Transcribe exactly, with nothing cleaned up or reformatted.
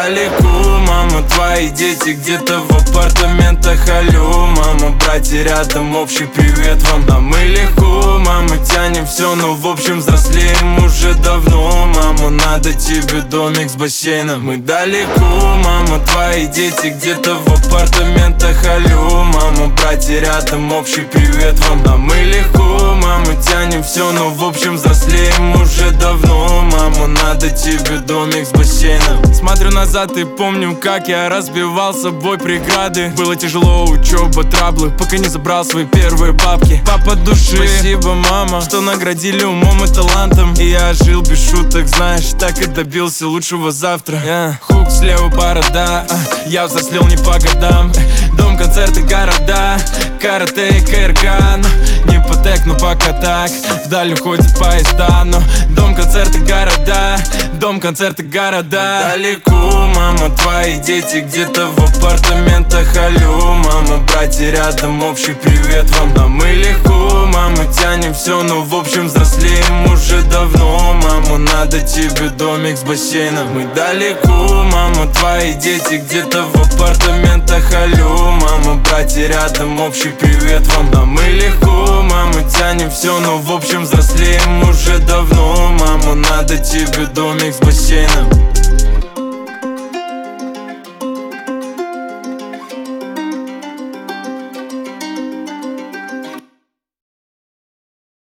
далеко, мама, твои дети где-то в апартаментах. Алло, мама, братья рядом, общий привет вам. А мы легко, мама, тянем все, но в общем взрослеем уже давно. Мама, надо тебе домик с бассейном. Мы далеко, мама, твои дети где-то в апартаментах. Алло, мама, братья рядом, общий привет вам. А мы легко, мама, тянем все, но в общем взрослеем уже давно. Мама, надо тебе домик с бассейном. Смотрю назад и помню, как я разбивал с собой преграды. Было тяжело, учеба, траблы, пока не забрал свои первые бабки. Папа души, спасибо, мама, что наградили умом и талантом. И я жил без шуток, знаешь, так и добился лучшего завтра. yeah. Хук, слева борода, а, я взрослел не по годам. Дом, концерты, города, карате и КРК. Не по тэк, но пока так, вдаль уходят поезда. Но дом, концерты, города, дом, концерты, города. Далеко, мама, твои дети где-то в апартаментах. Алло, мама, братья рядом, общий привет вам. А мы легко, мама, тянем все, но в общем взрослеем уже давно. Мама, надо тебе домик с бассейном. Мы далеко, мама, твои дети где-то в апартаментах. Алло, мама, братья рядом, общий привет вам. А мы легко, мама, тянем все, но в общем взрослеем уже давно. Мама, надо тебе домик с бассейном.